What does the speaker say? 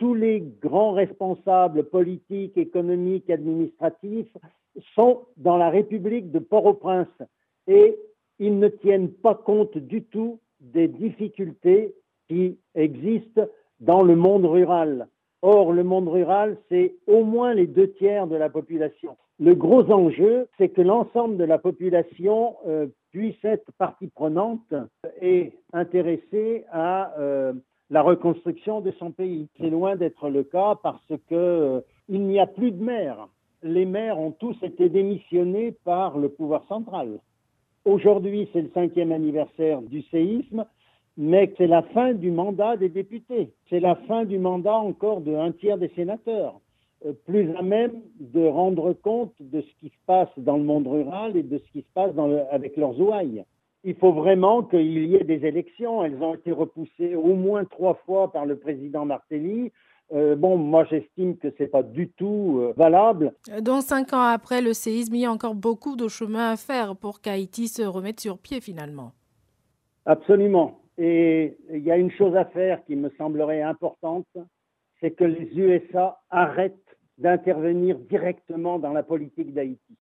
tous les grands responsables politiques, économiques, administratifs sont dans la République de Port-au-Prince et ils ne tiennent pas compte du tout des difficultés qui existent dans le monde rural. Or, le monde rural, c'est au moins les 2 tiers de la population. Le gros enjeu, c'est que l'ensemble de la population puisse être partie prenante et intéressée à la reconstruction de son pays. C'est loin d'être le cas parce que il n'y a plus de maires. Les maires ont tous été démissionnés par le pouvoir central. Aujourd'hui, c'est le 5e anniversaire du séisme, mais c'est la fin du mandat des députés. C'est la fin du mandat encore de 1 tiers des sénateurs, plus à même de rendre compte de ce qui se passe dans le monde rural et de ce qui se passe avec leurs ouailles. Il faut vraiment qu'il y ait des élections. Elles ont été repoussées au moins 3 fois par le président Martelly. Moi, j'estime que c'est pas du tout valable. Donc 5 ans après le séisme, il y a encore beaucoup de chemin à faire pour qu'Haïti se remette sur pied finalement. Absolument. Et il y a une chose à faire qui me semblerait importante, c'est que les USA arrêtent d'intervenir directement dans la politique d'Haïti.